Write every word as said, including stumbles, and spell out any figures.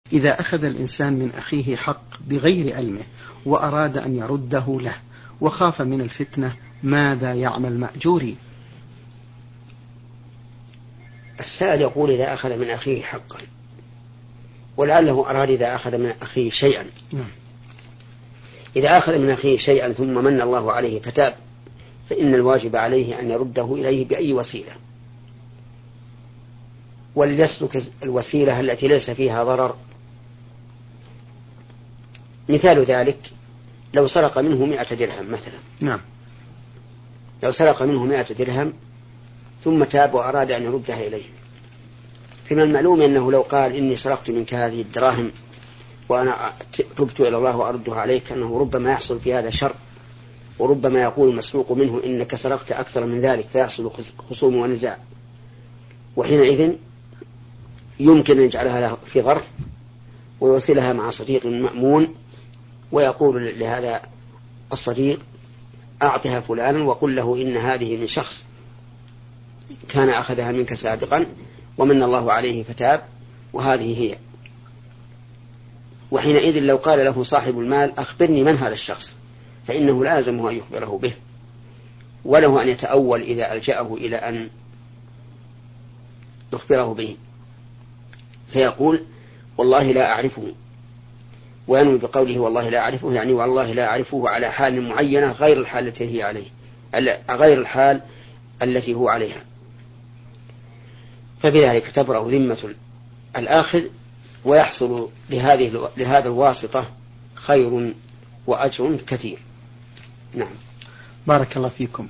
إذا أخذ الإنسان من أخيه حق بغير علمه وأراد أن يرده له وخاف من الفتنة ماذا يعمل مأجوري؟ السائل يقول إذا أخذ من أخيه حقا، ولعله أراد إذا أخذ من أخيه شيئا. إذا أخذ من أخيه شيئا ثم من الله عليه فتاب، فإن الواجب عليه أن يرده إليه بأي وسيلة، وليسلك الوسيلة التي ليس فيها ضرر. مثال ذلك لو سرق منه مئة درهم مثلا، نعم. لو سرق منه مئة درهم ثم تاب وأراد أن يردها إليه، فمن المعلوم أنه لو قال إني سرقت منك هذه الدراهم وأنا تبت إلى الله وأردها عليك، أنه ربما يحصل في هذا شر، وربما يقول المسروق منه إنك سرقت أكثر من ذلك، فيحصل خصوم ونزاع، وحينئذ يمكن أن يجعلها له في ظرف ويوصلها مع صديق مأمون، ويقول لهذا الصديق أعطها فلانا وقل له إن هذه من شخص كان أخذها منك سابقا ومن الله عليه فتاب، وهذه هي. وحينئذ لو قال له صاحب المال أخبرني من هذا الشخص، فإنه لازمه أن يخبره به، وله أن يتأول إذا ألجأه إلى أن يخبره به، فيقول والله لا أعرفه، وينوي بقوله والله لا أعرفه يعني والله لا أعرفه على حال معينة غير الحال التي هي عليه، غير الحال التي هو عليها، فبذلك تبرأ ذمة الآخذ، ويحصل لهذه لهذا الواسطة خير وأجر كثير. نعم. بارك الله فيكم.